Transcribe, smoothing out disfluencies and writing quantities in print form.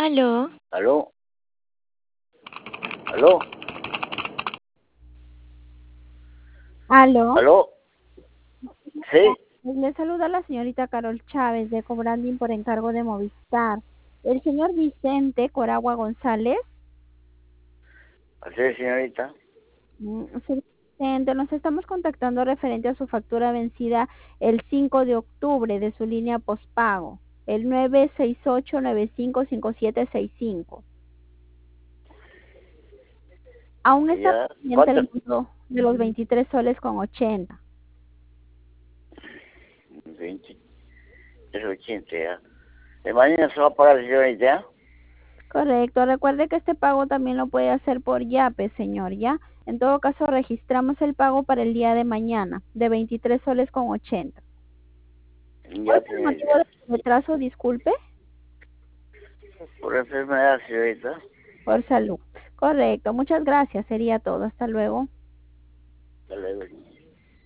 Aló, ¿Aló? ¿Aló? Aló, ¿Aló? ¿Sí? le saluda la señorita Carol Chávez de Cobranding por encargo de Movistar. El señor Vicente Coragua González. ¿Así, señorita? Señor Vicente, nos estamos contactando referente a su factura vencida el 5 de octubre de su línea postpago, el 968955765. Aún está Ya. pendiente ¿Cuánto? el monto de los 23 soles con 80. 20. Es 80 ya. ¿De mañana se va a pagar, señorita? Correcto. Recuerde que este pago también lo puede hacer por Yape, señor, ¿ya? En todo caso, registramos el pago para el día de mañana, de 23 soles con 80. ¿Cuál Ya, es el motivo señorita. de su retraso? Disculpe. Por enfermedad, señorita. Por salud. Correcto. Muchas gracias. Sería todo. Hasta luego. Hasta luego.